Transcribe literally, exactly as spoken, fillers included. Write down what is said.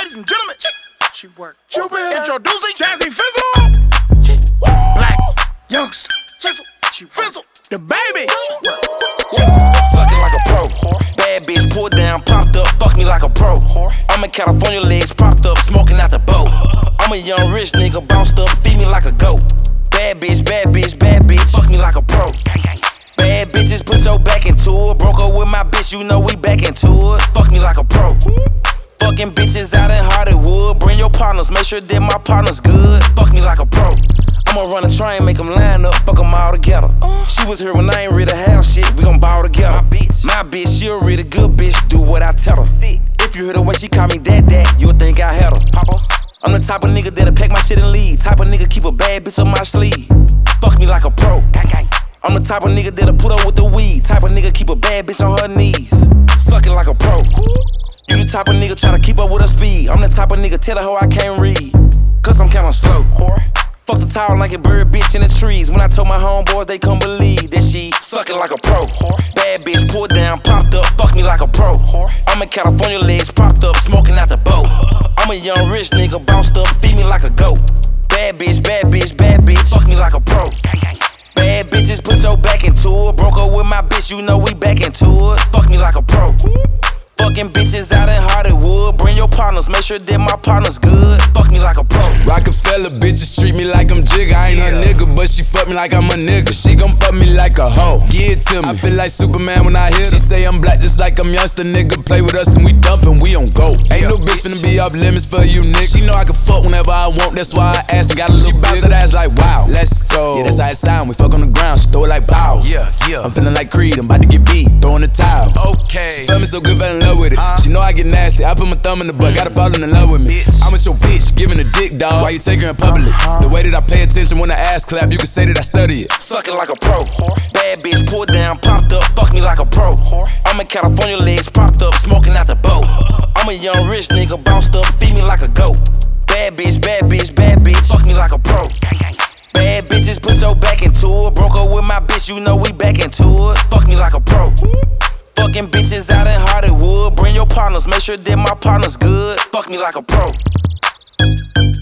Ladies and gentlemen, she work. Introducing Jazzy Fizzle. Black youngster. She Fizzle. The baby. Sucking like a pro. Bad bitch pulled down, popped up, fuck me like a pro. I'm in California, legs propped up, smoking out the boat. I'm a young rich nigga, bounced up, feed me like a goat. Bad bitch, bad bitch, bad bitch, fuck me like a pro. Bad bitches put your back into it. Broke up with my bitch, you know we back into it. Fuck me like a pro. Fucking bitches out in Hollywood. Bring your partners, make sure that my partner's good. Fuck me like a pro. I'ma run a train, make them line up, fuck them all together. She was here when I ain't ready to have shit, we gon' ball together. My bitch, she a really good bitch, do what I tell her. If you hear the way she call me dad dad, you'll think I had her. I'm the type of nigga that'll pack my shit and leave. Type of nigga keep a bad bitch on my sleeve. Fuck me like a pro. I'm the type of nigga that'll put up with the weed. Type of nigga keep a bad bitch on her knees. Suckin' like a pro. You the type of nigga try to keep up with her speed. I'm the type of nigga tell her how I can't read. Cause I'm kinda slow. Fuck the tower like a bird bitch in the trees. When I told my homeboys, they couldn't believe that she suckin' like a pro. Bad bitch pulled down, popped up, fuck me like a pro. I'm in California, legs propped up, smoking out the boat. I'm a young rich nigga, bounced up, feed me like a goat. Bad bitch, bad bitch, bad bitch, fuck me like a pro. Bad bitches put your back into it. Broke up with my bitch, you know we back into it. Fuck me like a pro. Fucking bitches out in Hollywood. Bring your partners, make sure that my partner's good. Fuck me like a pro. Rockefeller bitches treat me like I'm Jigga. I ain't yeah. her nigga, but she fuck me like I'm a nigga. She gon' fuck me like a hoe. Give it to me. I feel like Superman when I hit her. She say I'm black just like I'm youngster, nigga. Play with us and we dumpin', we on go. Ain't no bitch finna be off limits for you, nigga. She know I can fuck whenever I want, that's why I asked. Got a little bounce that ass like wow. Let's go. Yeah, that's how it sound. We fuck on the ground, she throw it like pow. Yeah, yeah. I'm feeling like Creed, I'm about to get beat, throwing the towel. Okay. She felt me so good, fell in love with it. Uh, she know I get nasty, I put my thumb in the butt, gotta fall in love with me. Bitch. I'm with your bitch, giving a dick, dog. Why you take her in public? Uh-huh. The way that I pay attention when the ass clap, you can say that I study it. Suckin' like a pro. Bad bitch pulled down, popped up, fuck me like a pro. I'm in California, legs propped up, smoking out the boat. I'm a young rich nigga, bounced up, feed me like a goat. Bad bitch, bad bitch, bad bitch, fuck me like a pro. Bad bitches put your back into it. Broke up with my bitch, you know we back into it. Fuck me like a pro. Fucking bitches out in Hollywood. Bring your partners, make sure that my partner's good. Fuck me like a pro.